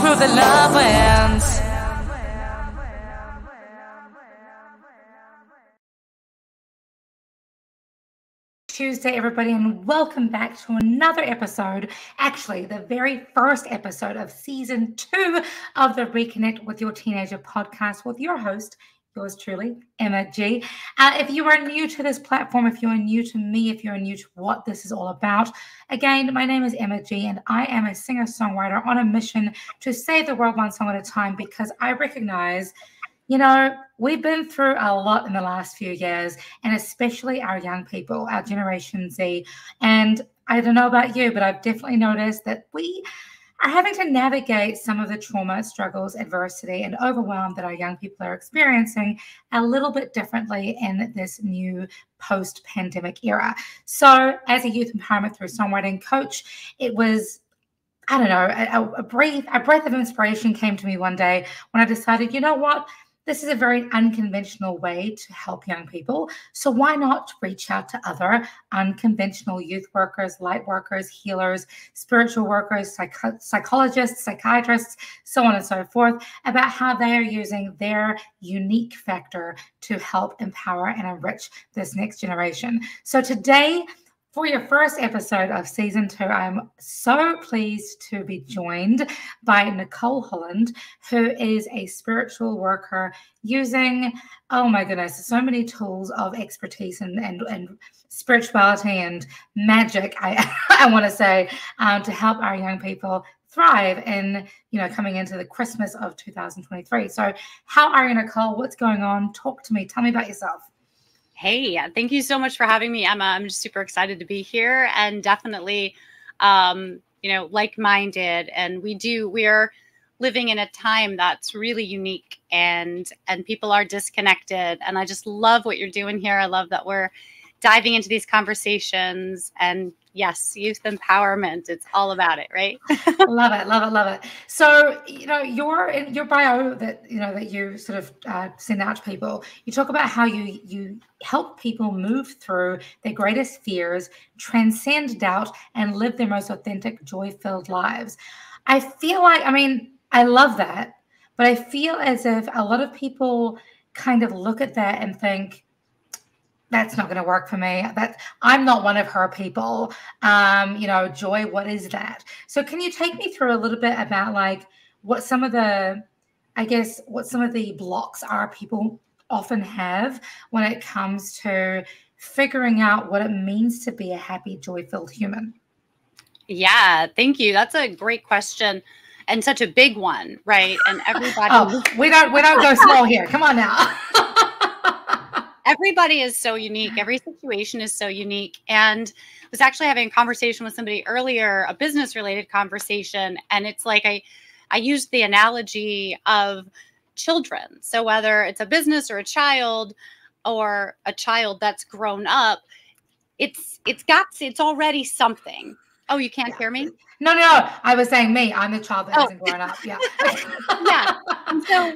through the love winds. Tuesday, everybody, and welcome back to another episode, actually the very first episode of season 2 of the Reconnect with Your Teenager podcast with your host, yours truly, Emma G. If you are new to this platform, if you are new to me, if you're new to what this is all about, again, my name is Emma G, and I am a singer-songwriter on a mission to save the world one song at a time, because I recognize, you know, we've been through a lot in the last few years, and especially our young people, our Generation Z. And I don't know about you, but I've definitely noticed that we are having to navigate some of the trauma, struggles, adversity, and overwhelm that our young people are experiencing a little bit differently in this new post-pandemic era. So as a youth empowerment through songwriting coach, it was, I don't know, a breath of inspiration came to me one day when I decided, you know what? This is a very unconventional way to help young people. So why not reach out to other unconventional youth workers, light workers, healers, spiritual workers, psychologists, psychiatrists, so on and so forth, about how they are using their unique factor to help empower and enrich this next generation. So today, for your first episode of season 2, I'm so pleased to be joined by Nicole Holland, who is a spiritual worker using, oh my goodness, so many tools of expertise and spirituality and magic, I want to say, to help our young people thrive in, coming into the Christmas of 2023. So how are you, Nicole? What's going on? Talk to me. Tell me about yourself. Hey, thank you so much for having me, Emma. I'm just super excited to be here, and definitely, like-minded. And we are living in a time that's really unique, and people are disconnected. And I just love what you're doing here. I love that we're diving into these conversations, and yes, youth empowerment. It's all about it, right? Love it, love it, love it. So, in your bio that you sort of send out to people, you talk about how you help people move through their greatest fears, transcend doubt, and live their most authentic, joy-filled lives. I feel like, I love that, but I feel as if a lot of people kind of look at that and think, that's not going to work for me. That I'm not one of her people. Joy, what is that? So can you take me through a little bit about what some of the blocks are people often have when it comes to figuring out what it means to be a happy, joy-filled human? Yeah, thank you. That's a great question. And such a big one, right? And everybody we don't go small here. Come on now. Everybody is so unique. Every situation is so unique. And I was actually having a conversation with somebody earlier, a business related conversation. And it's like, I used the analogy of children. So whether it's a business or a child that's grown up, it's already something. Oh, you can't hear me? No. I was saying me. I'm the child that hasn't grown up. Yeah. Yeah. And so,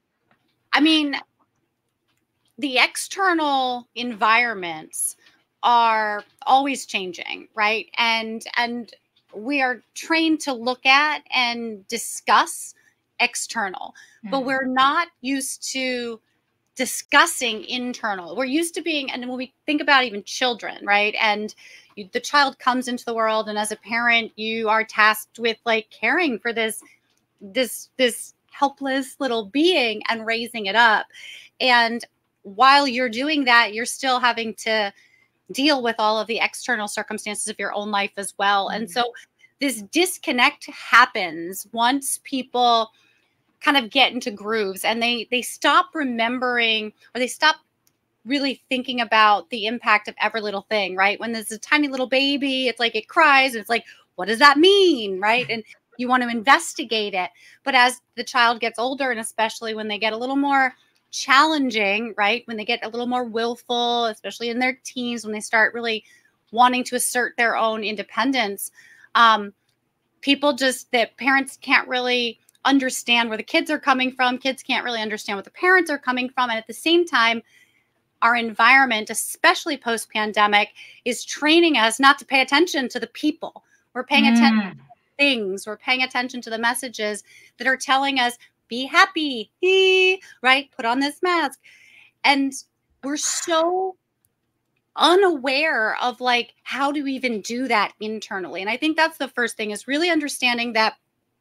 the external environments are always changing, right? And we are trained to look at and discuss external, but we're not used to discussing internal. We're used to being, and when we think about even children, right? And the child comes into the world, and as a parent, you are tasked with caring for this helpless little being and raising it up. And while you're doing that, you're still having to deal with all of the external circumstances of your own life as well. Mm-hmm. And so this disconnect happens once people kind of get into grooves and they stop remembering, or they stop really thinking about the impact of every little thing, right? When there's a tiny little baby, it's like it cries. And it's like, what does that mean, right? And you want to investigate it. But as the child gets older, and especially when they get a little more challenging, right? When they get a little more willful, especially in their teens, when they start really wanting to assert their own independence, parents can't really understand where the kids are coming from. Kids can't really understand what the parents are coming from. And at the same time, our environment, especially post-pandemic, is training us not to pay attention to the people. We're paying attention to things. We're paying attention to the messages that are telling us, be happy, right? Put on this mask. And we're so unaware of like, how do we even do that internally? And I think that's the first thing, is really understanding that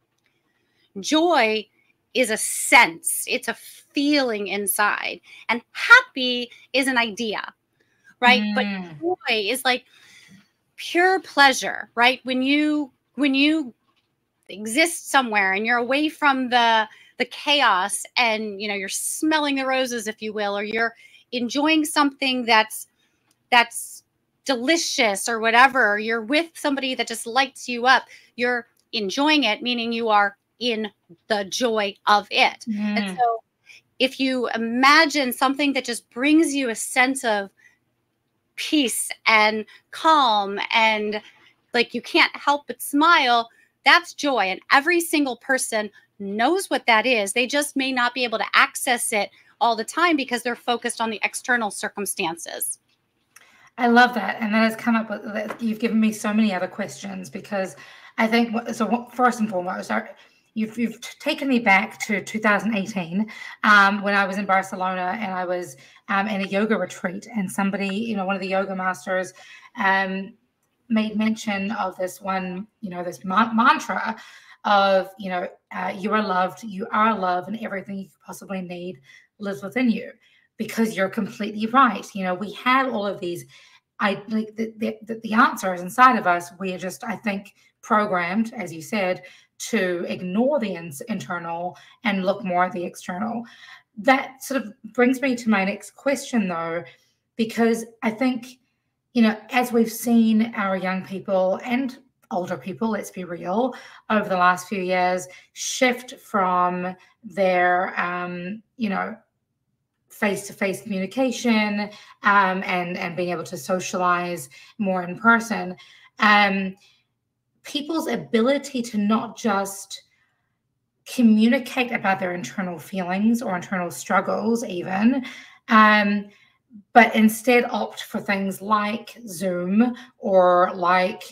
joy is a sense, it's a feeling inside, and happy is an idea, right? But joy is like pure pleasure, right? When you exist somewhere and you're away from the chaos, and you're smelling the roses, if you will, or you're enjoying something that's delicious or whatever, or you're with somebody that just lights you up, you're enjoying it, meaning you are in the joy of it. And so if you imagine something that just brings you a sense of peace and calm, and like you can't help but smile, that's joy. And every single person knows what that is. They just may not be able to access it all the time because they're focused on the external circumstances. I love that. And that has come up with, you've given me so many other questions, because I think, so first and foremost, you've taken me back to 2018 when I was in Barcelona, and I was in a yoga retreat, and somebody, one of the yoga masters made mention of this one, this mantra of, you are loved, you are love, and everything you could possibly need lives within you. Because you're completely right. We have all of these, the answers inside of us. We are just, I think, programmed, as you said, to ignore the internal and look more at the external. That sort of brings me to my next question, though, because I think, as we've seen our young people and older people, let's be real, over the last few years, shift from their, face-to-face communication and being able to socialize more in person, people's ability to not just communicate about their internal feelings or internal struggles even, but instead opt for things like Zoom or like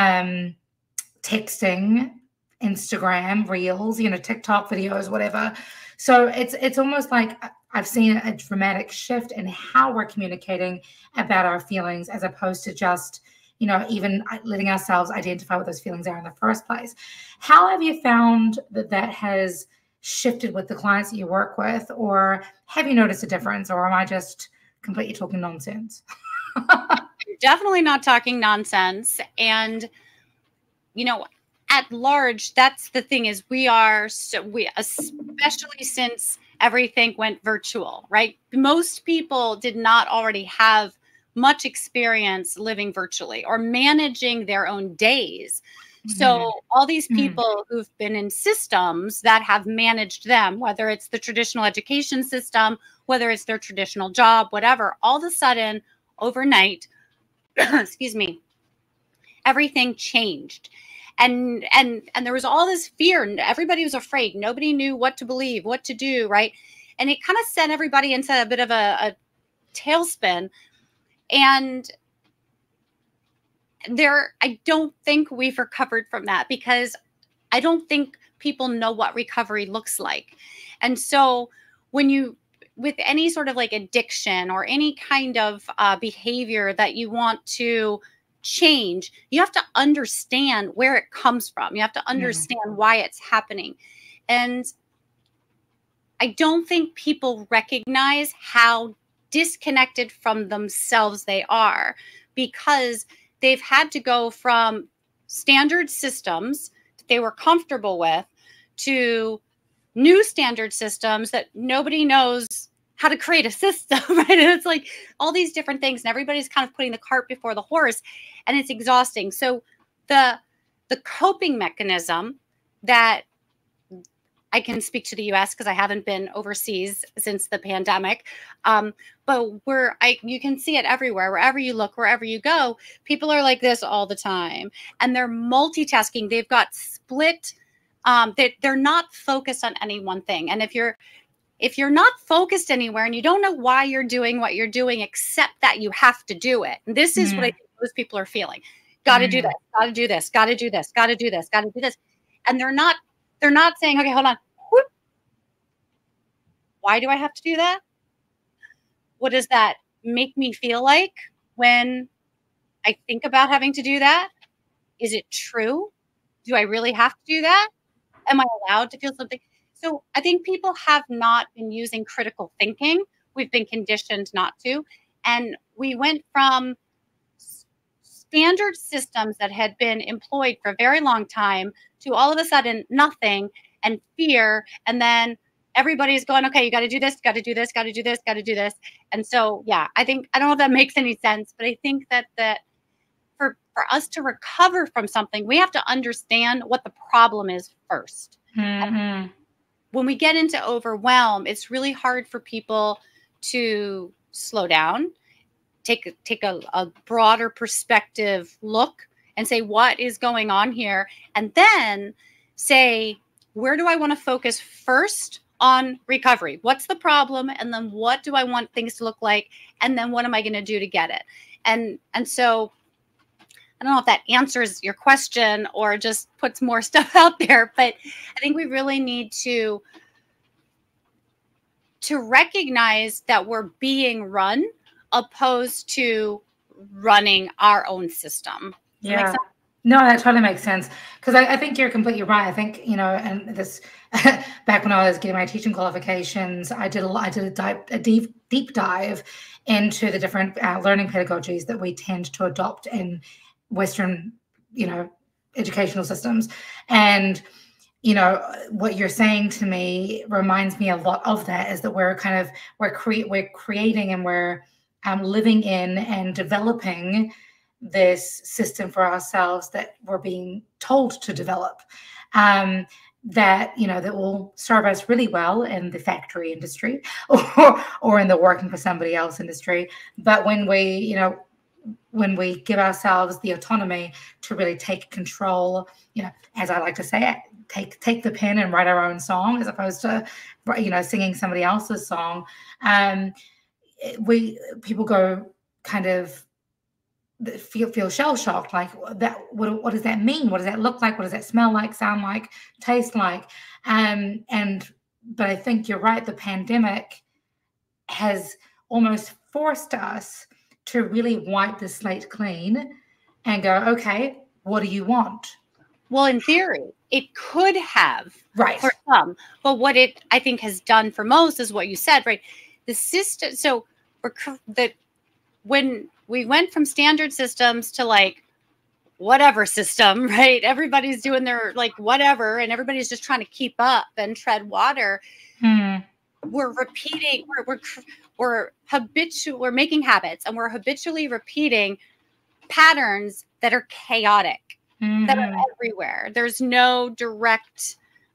texting, Instagram, Reels, TikTok videos, whatever. So it's almost like I've seen a dramatic shift in how we're communicating about our feelings, as opposed to just, even letting ourselves identify what those feelings are in the first place. How have you found that has shifted with the clients that you work with, or have you noticed a difference, or am I just completely talking nonsense? Definitely not talking nonsense. And, at large, that's the thing, is we especially since everything went virtual, right? Most people did not already have much experience living virtually or managing their own days. So all these people who've been in systems that have managed them, whether it's the traditional education system, whether it's their traditional job, whatever, all of a sudden, overnight, excuse me, everything changed. And there was all this fear, and everybody was afraid. Nobody knew what to believe, what to do, right? And it kind of sent everybody into a bit of a tailspin. And I don't think we've recovered from that, because I don't think people know what recovery looks like. And so with any sort of like addiction or any kind of behavior that you want to change, you have to understand where it comes from. You have to understand why it's happening. And I don't think people recognize how disconnected from themselves they are, because they've had to go from standard systems that they were comfortable with to new standard systems that nobody knows how to create a system, right? And it's like all these different things, and everybody's kind of putting the cart before the horse, and it's exhausting. So the coping mechanism that I can speak to the US because I haven't been overseas since the pandemic. But you can see it everywhere, wherever you look, wherever you go, people are like this all the time, and they're multitasking. They've got split, they're not focused on any one thing. And if you're not focused anywhere and you don't know why you're doing what you're doing, except that you have to do it, and this is what I think most people are feeling. got to do this, got to do this, got to do this, got to do this, got to do this. And they're not saying, okay, hold on. Whoop. Why do I have to do that? What does that make me feel like when I think about having to do that? Is it true? Do I really have to do that? Am I allowed to feel something? So I think people have not been using critical thinking. We've been conditioned not to. And we went from standard systems that had been employed for a very long time to all of a sudden nothing and fear. And then everybody's going, okay, you got to do this, got to do this, got to do this, got to do this. And so, yeah, I don't know if that makes any sense, but I think that for us to recover from something, we have to understand what the problem is first. Mm-hmm. When we get into overwhelm, it's really hard for people to slow down, take a broader perspective look and say, what is going on here? And then say, where do I want to focus first on recovery? What's the problem? And then what do I want things to look like? And then what am I going to do to get it? And so I don't know if that answers your question or just puts more stuff out there, but I think we really need to recognize that we're being run opposed to running our own system. Yeah. No, that totally makes sense. Because I think you're completely right. I think, and this, back when I was getting my teaching qualifications, I did a deep dive into the different learning pedagogies that we tend to adopt in Western, educational systems. And, what you're saying to me reminds me a lot of that, is that we're creating and we're living in and developing this system for ourselves that we're being told to develop, that that will serve us really well in the factory industry or in the working for somebody else industry. But when we give ourselves the autonomy to really take control, as I like to say, take the pen and write our own song as opposed to singing somebody else's song, people go kind of feel shell-shocked, like that. What does that mean? What does that look like? What does that smell like, sound like, taste like? But I think you're right. The pandemic has almost forced us to really wipe the slate clean and go, okay, what do you want? Well, in theory, it could have, right, for some, but what it, I think, has done for most is what you said, right? The system. So when we went from standard systems to like whatever system, right? Everybody's doing their like whatever, and everybody's just trying to keep up and tread water. We're repeating. We're making habits, and we're habitually repeating patterns that are chaotic. That are everywhere. There's no direct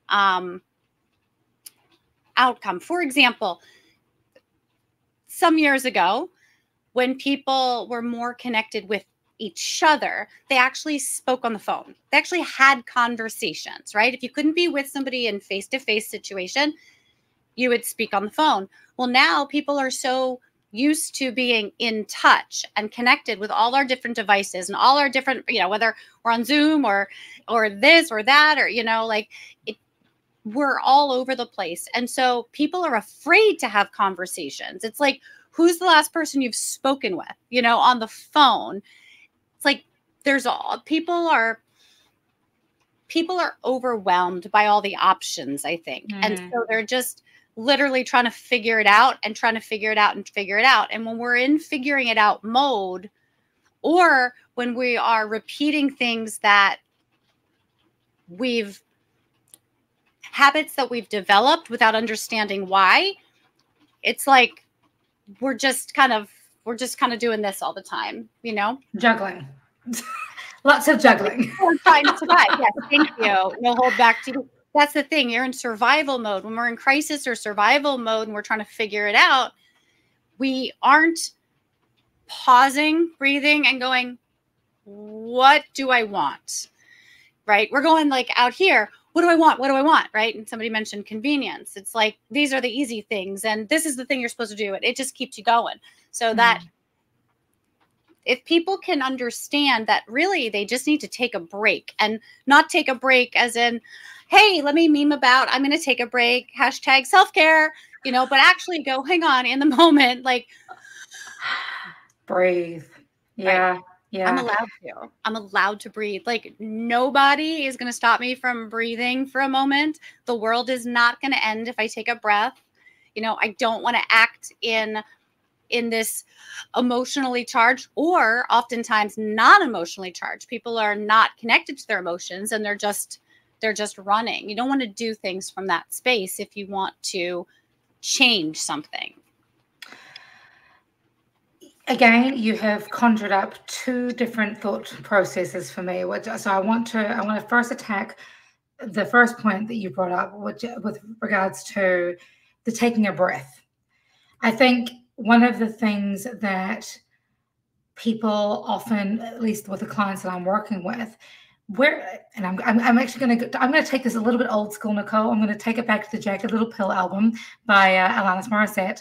outcome. For example, some years ago, when people were more connected with each other, they actually spoke on the phone. They actually had conversations, right? If you couldn't be with somebody in face-to-face situation, you would speak on the phone. Well, now people are so used to being in touch and connected with all our different devices and all our different, whether we're on Zoom or this or that, or, we're all over the place. And so people are afraid to have conversations. It's like, who's the last person you've spoken with, on the phone? It's like, people are overwhelmed by all the options, I think. And so they're just literally trying to figure it out and trying to figure it out and figure it out. And when we're in figuring it out mode, or when we are repeating things that habits that we've developed without understanding why, it's like, we're just kind of doing this all the time, Juggling. Lots of juggling. We're trying to survive. Yes, thank you. No hold back to you. That's the thing. You're in survival mode. When we're in crisis or survival mode and we're trying to figure it out, we aren't pausing, breathing, and going, what do I want? Right? We're going like out here. What do I want? What do I want? Right? And somebody mentioned convenience. It's like, these are the easy things. And this is the thing you're supposed to do. It just keeps you going. So that if people can understand that really they just need to take a break, and not take a break as in, hey, let me meme about, I'm going to take a break, hashtag self-care, but actually go, hang on, in the moment, like breathe. Yeah. Right. Yeah. I'm allowed to breathe. Like, nobody is going to stop me from breathing for a moment. The world is not going to end if I take a breath. I don't want to act in this emotionally charged, or oftentimes not emotionally charged. People are not connected to their emotions, and they're just running. You don't want to do things from that space if you want to change something. Again, you have conjured up two different thought processes for me. So I want to first attack the first point that you brought up, which with regards to the taking a breath. I think one of the things that people often, at least with the clients that I'm working with, I'm actually going to take this a little bit old school, Nicole. I'm going to take it back to the Jagged Little Pill album by Alanis Morissette.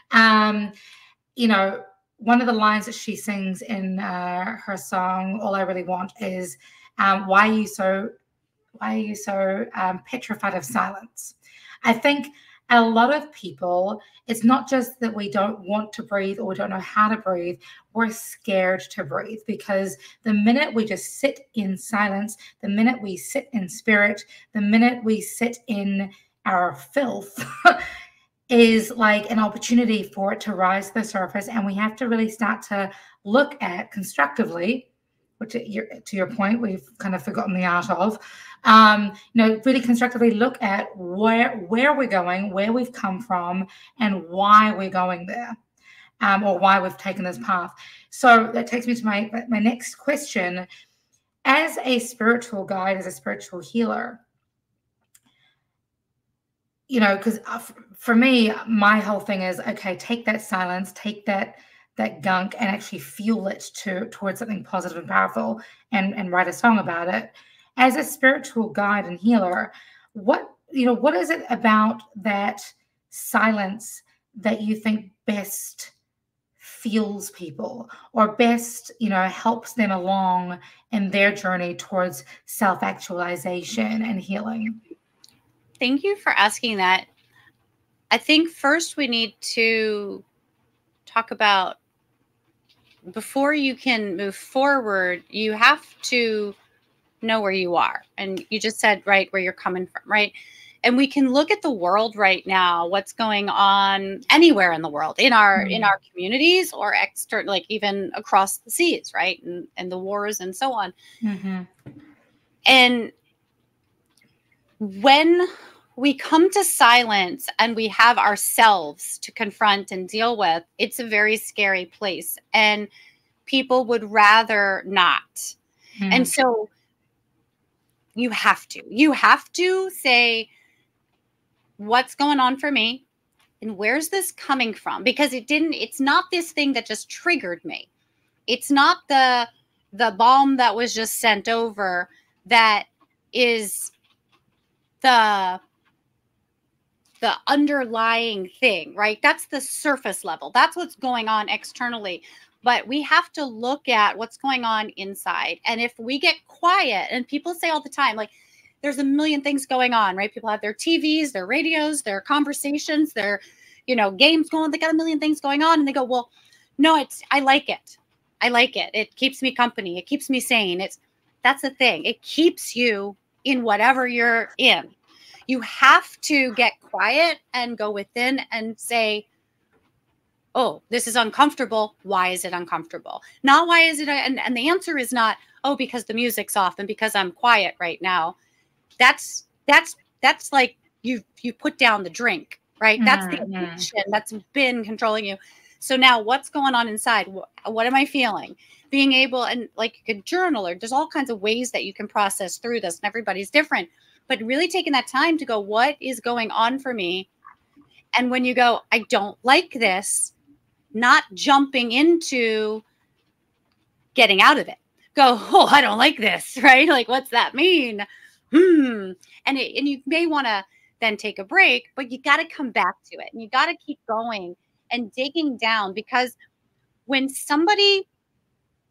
One of the lines that she sings in her song "All I Really Want" is, "Why are you so petrified of silence?" I think a lot of people, it's not just that we don't want to breathe or we don't know how to breathe, we're scared to breathe, because the minute we just sit in silence, the minute we sit in spirit, the minute we sit in our filth, is like an opportunity for it to rise to the surface. And we have to really start to look at constructively, which to your point, we've kind of forgotten the art of, really constructively look at where we're going, where we've come from, and why we're going there, or why we've taken this path. So that takes me to my next question. As a spiritual guide, as a spiritual healer, because for me, my whole thing is, okay, take that silence, take that gunk, and actually fuel it towards something positive and powerful, and write a song about it. As a spiritual guide and healer, what is it about that silence that you think best fuels people, or best, helps them along in their journey towards self-actualization and healing? Thank you for asking that. I think first we need to talk about, before you can move forward, you have to know where you are. And you just said, right, where you're coming from, right? And we can look at the world right now, what's going on anywhere in the world, in our communities, or external, like even across the seas, right? And the wars and so on. Mm-hmm. And when we come to silence and we have ourselves to confront and deal with, it's a very scary place, and people would rather not. Mm-hmm. And so you have to say, what's going on for me, and where's this coming from? Because it's not this thing that just triggered me. It's not the bomb that was just sent over that is the underlying thing, right? That's the surface level. That's what's going on externally. But we have to look at what's going on inside. And if we get quiet, and people say all the time, like, there's a million things going on, right? People have their TVs, their radios, their conversations, their, games going. They got a million things going on. And they go, well, no, I like it. I like it. It keeps me company. It keeps me sane. That's the thing. It keeps you in whatever you're in. You have to get quiet and go within and say, oh, this is uncomfortable. Why is it uncomfortable? Not why is it? And the answer is not, oh, because the music's off and because I'm quiet right now. That's like you put down the drink, right? Mm-hmm. That's the addiction that's been controlling you. So now what's going on inside? What am I feeling? Being able, and like you could journal, or there's all kinds of ways that you can process through this, and everybody's different. But really taking that time to go, what is going on for me? And when you go, I don't like this, not jumping into getting out of it. Go, oh, I don't like this, right? Like, what's that mean? And you may want to then take a break, but you got to come back to it, and you got to keep going and digging down, because when somebody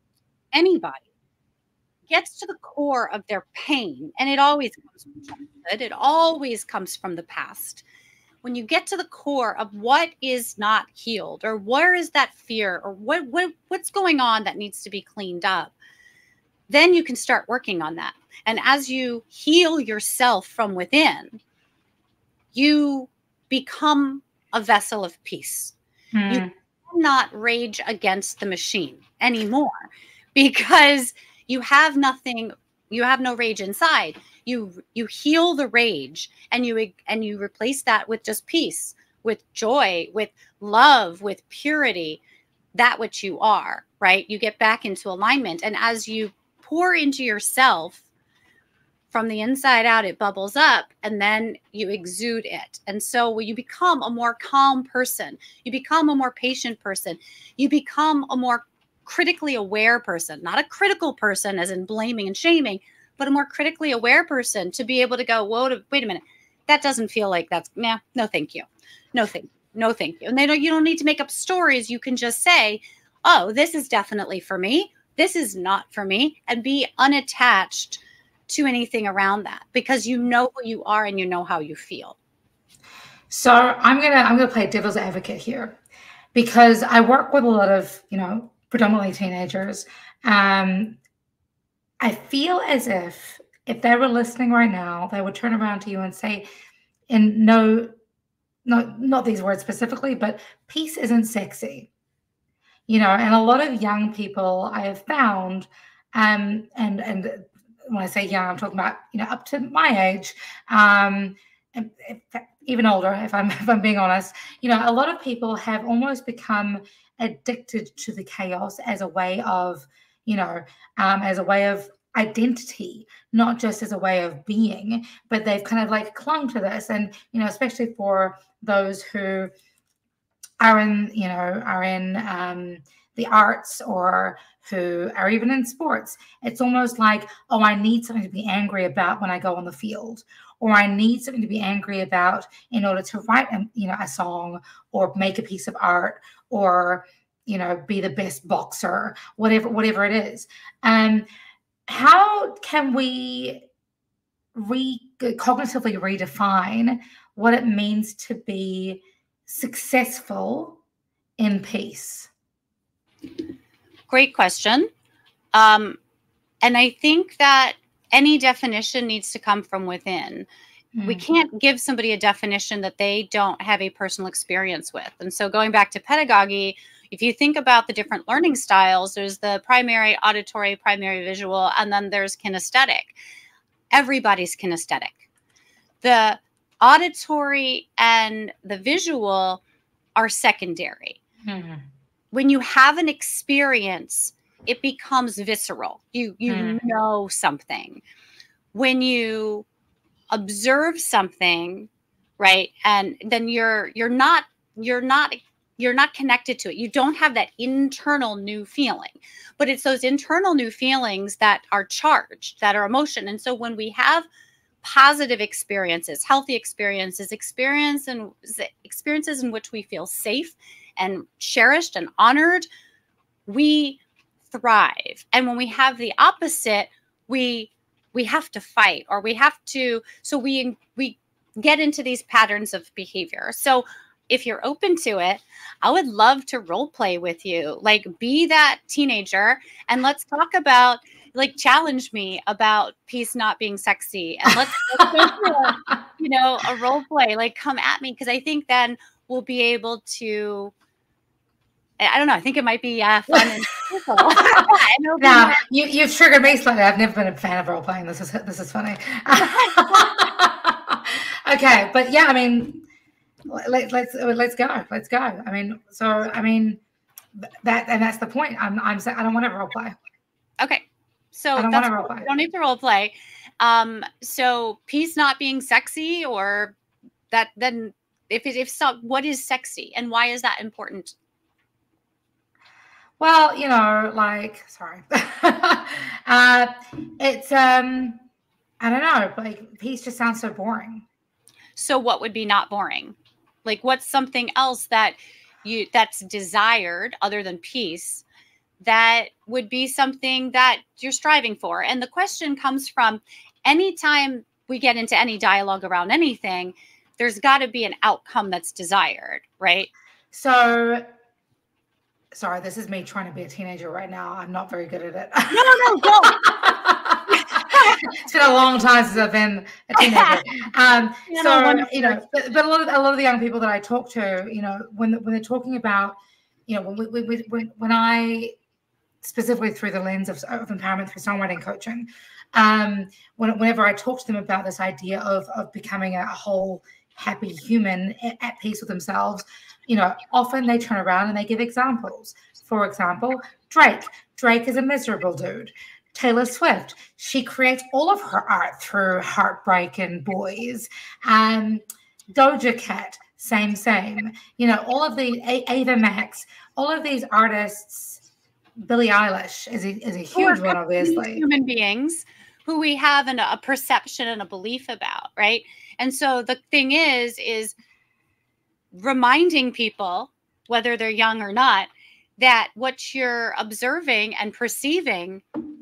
anybody gets to the core of their pain, and it always comes from childhood, it always comes from the past. When you get to the core of what is not healed, or where is that fear, or what's going on that needs to be cleaned up, then you can start working on that. And as you heal yourself from within, you become a vessel of peace. You cannot rage against the machine anymore because you have nothing, you have no rage inside. You heal the rage, and you replace that with just peace, with joy, with love, with purity, that which you are, right? You get back into alignment. And as you pour into yourself from the inside out, it bubbles up, and then you exude it. And so you become a more calm person. You become a more patient person. You become a more critically aware person, not a critical person as in blaming and shaming, but a more critically aware person to be able to go, whoa, wait a minute. That doesn't feel like that's, no, thank you. No, thank you. No, thank you. And you don't need to make up stories. You can just say, oh, this is definitely for me. This is not for me. And be unattached to anything around that, because you know who you are and you know how you feel. So I'm gonna play devil's advocate here, because I work with a lot of, predominantly teenagers. I feel as if they were listening right now, they would turn around to you and say, and no, not these words specifically, but peace isn't sexy. And a lot of young people I have found, and when I say young, I'm talking about, up to my age, and even older, if I'm being honest, a lot of people have almost become addicted to the chaos as a way of, as a way of identity, not just as a way of being, but they've kind of like clung to this. And, especially for those who are in the arts, or who are even in sports, it's almost like, oh, I need something to be angry about when I go on the field, or I need something to be angry about in order to write a song, or make a piece of art, or be the best boxer, whatever it is. How can we cognitively redefine what it means to be successful in peace? Great question. And I think that any definition needs to come from within. We can't give somebody a definition that they don't have a personal experience with. And so going back to pedagogy, if you think about the different learning styles, there's the primary, auditory, primary visual, and then there's kinesthetic. Everybody's kinesthetic. The auditory and the visual are secondary. When you have an experience, it becomes visceral. You know something. When you observe something, right, and then you're not connected to it. You don't have that internal new feeling, but it's those internal new feelings that are charged, that are emotion. And so when we have positive experiences, healthy experiences, experiences in which we feel safe and cherished and honored, we thrive. And when we have the opposite, we have to fight, or we have to, so we get into these patterns of behavior. So if you're open to it, I would love to role play with you. Like, be that teenager, and let's talk about, like, challenge me about peace not being sexy, and let's go through a role play. Like, come at me, because I think then we'll be able to. I don't know. I think it might be fun and cool. Now, you've triggered me slightly. I've never been a fan of role playing. This is funny. Okay, but yeah, I mean, let's go. I mean, that's the point. I'm saying I don't want to role play. Okay, so I don't want to role play. You don't need to role play. So peace not being sexy, or that, then if so, what is sexy and why is that important? Well, sorry. It's I don't know, like, peace just sounds so boring. So what would be not boring? Like, what's something else that's desired other than peace that would be something that you're striving for. And the question comes from anytime we get into any dialogue around anything, there's got to be an outcome that's desired, right? So, sorry, this is me trying to be a teenager right now. I'm not very good at it. No, don't. It's been a long time since I've been a teenager. But a lot of the young people that I talk to, when they're talking about, when I specifically through the lens of empowerment through songwriting coaching, whenever I talk to them about this idea of becoming a whole happy human at peace with themselves, often they turn around and they give examples. For example, Drake is a miserable dude. Taylor Swift, she creates all of her art through heartbreak and boys. Doja Cat, same. All of the Ava Max, all of these artists, Billie Eilish is a huge one, obviously. Human beings who we have a perception and a belief about, right? And so the thing is reminding people, whether they're young or not, that what you're observing and perceiving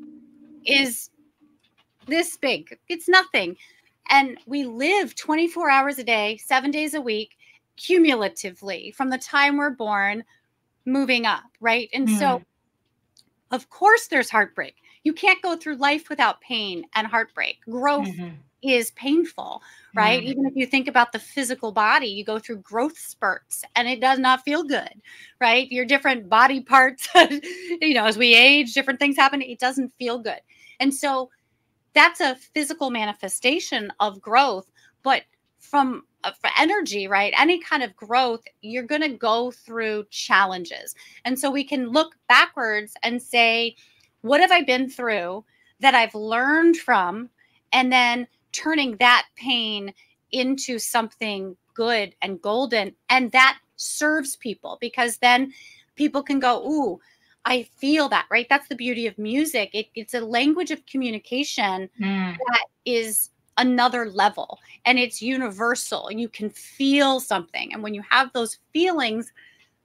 is this big. It's nothing. And we live 24 hours a day, 7 days a week, cumulatively from the time we're born, moving up, right? And so, of course, there's heartbreak. You can't go through life without pain and heartbreak. Growth is painful, right? Even if you think about the physical body, you go through growth spurts and it does not feel good, right? Your different body parts, as we age, different things happen. It doesn't feel good. And so that's a physical manifestation of growth. But for energy, right? Any kind of growth, you're going to go through challenges. And so we can look backwards and say, what have I been through that I've learned from? And then turning that pain into something good and golden. And that serves people, because then people can go, ooh, I feel that, right? That's the beauty of music. It's a language of communication that is another level, and it's universal. You can feel something. And when you have those feelings,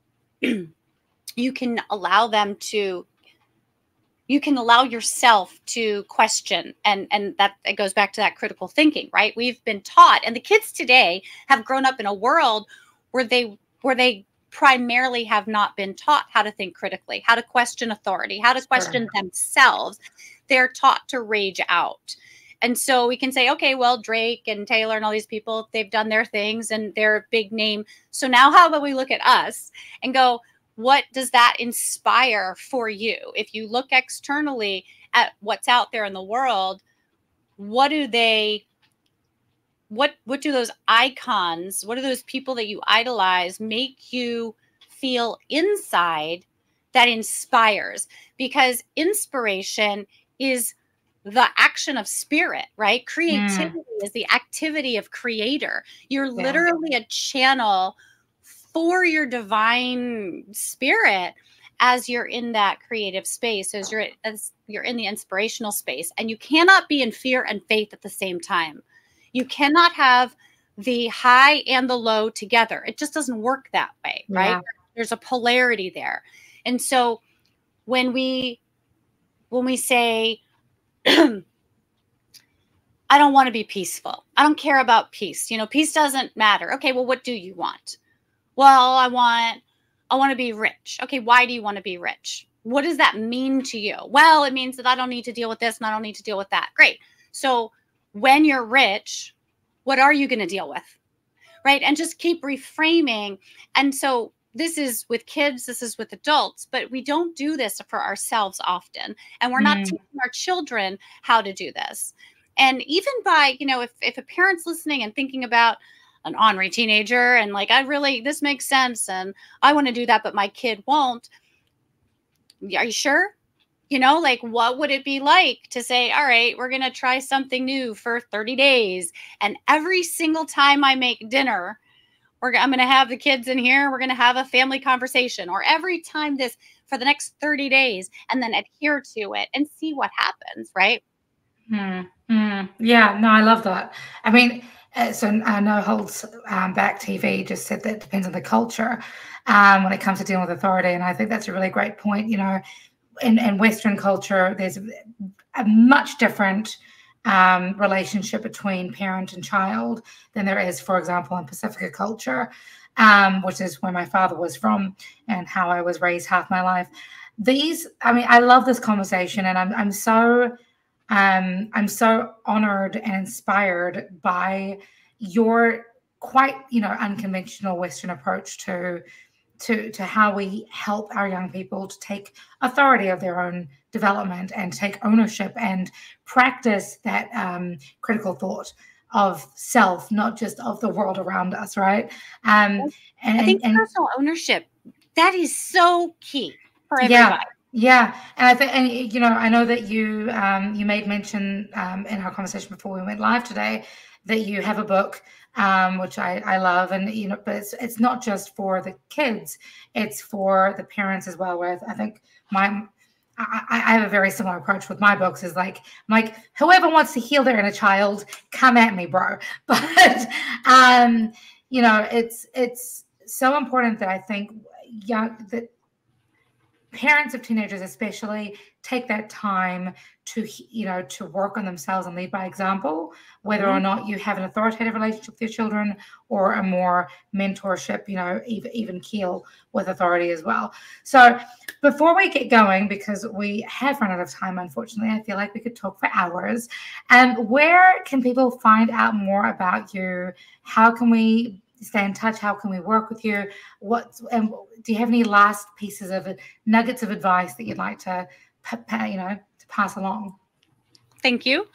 you can allow yourself to question. And that it goes back to that critical thinking, right? We've been taught, and the kids today have grown up in a world where they primarily have not been taught how to think critically, how to question authority, how to question themselves. They're taught to rage out. And so we can say, okay, well, Drake and Taylor and all these people, they've done their things and they're a big name. So now how about we look at us and go, what does that inspire for you? If you look externally at what's out there in the world, what do those icons, what do those people that you idolize make you feel inside that inspires? Because inspiration is the action of spirit, right? Creativity is the activity of creator. You're literally a channel for your divine spirit as you're in that creative space, as you're in the inspirational space. And you cannot be in fear and faith at the same time. You cannot have the high and the low together. It just doesn't work that way, right? Yeah. There's a polarity there. And so when we say, I don't want to be peaceful. I don't care about peace. Peace doesn't matter. Okay, well, what do you want? Well, I want to be rich. Okay, why do you want to be rich? What does that mean to you? Well, it means that I don't need to deal with this and I don't need to deal with that. Great. So when you're rich, what are you going to deal with? Right? And just keep reframing. And so this is with kids, this is with adults, but we don't do this for ourselves often. And we're not teaching our children how to do this. And even by, if a parent's listening and thinking about an ornery teenager and like, this makes sense and I want to do that, but my kid won't. Are you sure? What would it be like to say, all right, we're going to try something new for 30 days. And every single time I make dinner, I'm going to have the kids in here. We're going to have a family conversation, or every time this for the next 30 days, and then adhere to it and see what happens. Right. Yeah, no, I love that. I mean, so No Holds Back TV just said that it depends on the culture when it comes to dealing with authority. And I think that's a really great point. in Western culture, there's a much different relationship between parent and child than there is, for example, in Pacifica culture, which is where my father was from and how I was raised half my life. I love this conversation, and I'm so honored and inspired by your quite, unconventional Western approach to how we help our young people to take authority of their own development and take ownership and practice that critical thought of self, not just of the world around us, right? I think personal ownership, that is so key for everybody. Yeah, and I think, and I know that you made mention in our conversation before we went live today that you have a book, which I love, and but it's not just for the kids; it's for the parents as well. Where I think I have a very similar approach with my books. Is like whoever wants to heal their inner child, come at me, bro. But it's so important that I think that parents of teenagers especially take that time to work on themselves and lead by example, whether or not you have an authoritative relationship with your children or a more mentorship, even keel with authority as well. So before we get going, because we have run out of time, unfortunately, I feel like we could talk for hours. Where can people find out more about you? How can we stay in touch? How can we work with you? And do you have any last pieces of nuggets of advice that you'd like to pass along? Thank you.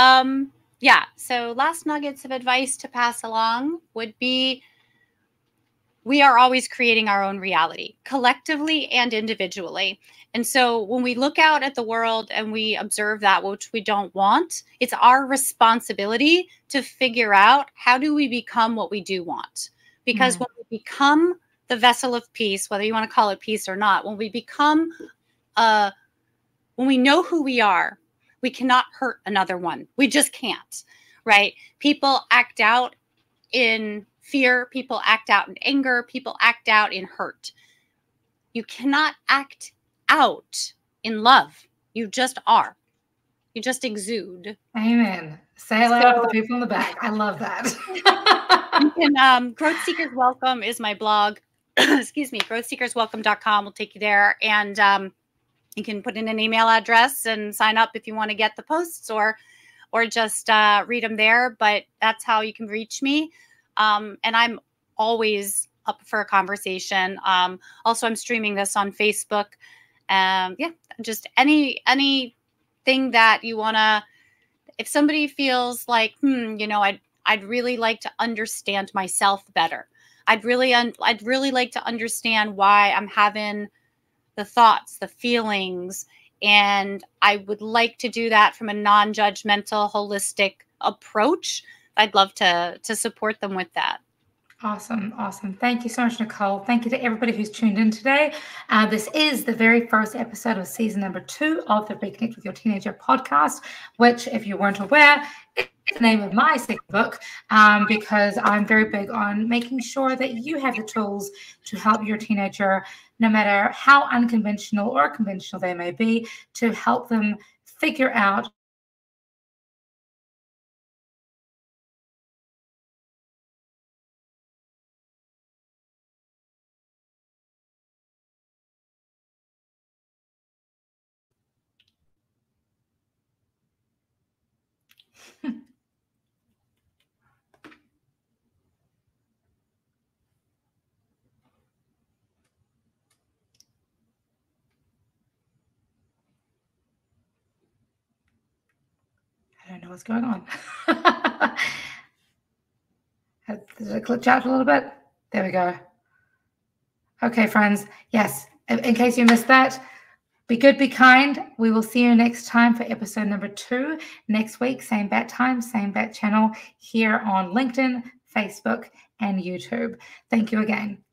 So last nuggets of advice to pass along would be, we are always creating our own reality, collectively and individually. And so when we look out at the world and we observe that which we don't want, it's our responsibility to figure out, how do we become what we do want? Because when we become the vessel of peace, whether you want to call it peace or not, when we become, when we know who we are, we cannot hurt another one. We just can't, right? People act out in fear. People act out in anger. People act out in hurt. You cannot act out in love. You just are. You just exude. Amen. Say it loud for the people in the back. I love that. You can, Growth Seekers Welcome is my blog. Excuse me, growthseekerswelcome.com will take you there. And you can put in an email address and sign up if you want to get the posts or just read them there. But that's how you can reach me. And I'm always up for a conversation. Also, I'm streaming this on Facebook. Just anything that you want to, if somebody feels like, I'd really like to understand myself better. I'd really like to understand why I'm having the thoughts, the feelings, and I would like to do that from a non-judgmental, holistic approach. I'd love to support them with that. Awesome. Thank you so much, Nicole. Thank you to everybody who's tuned in today. This is the very first episode of season number 2 of the Reconnect with Your Teenager podcast, which, if you weren't aware, is the name of my second book, because I'm very big on making sure that you have the tools to help your teenager, no matter how unconventional or conventional they may be, to help them figure out I don't know what's going on. Did it glitch out a little bit? There we go. Okay, friends. Yes, in case you missed that, be good, be kind. We will see you next time for episode number 2 next week. Same bat time, same bat channel here on LinkedIn, Facebook, and YouTube. Thank you again.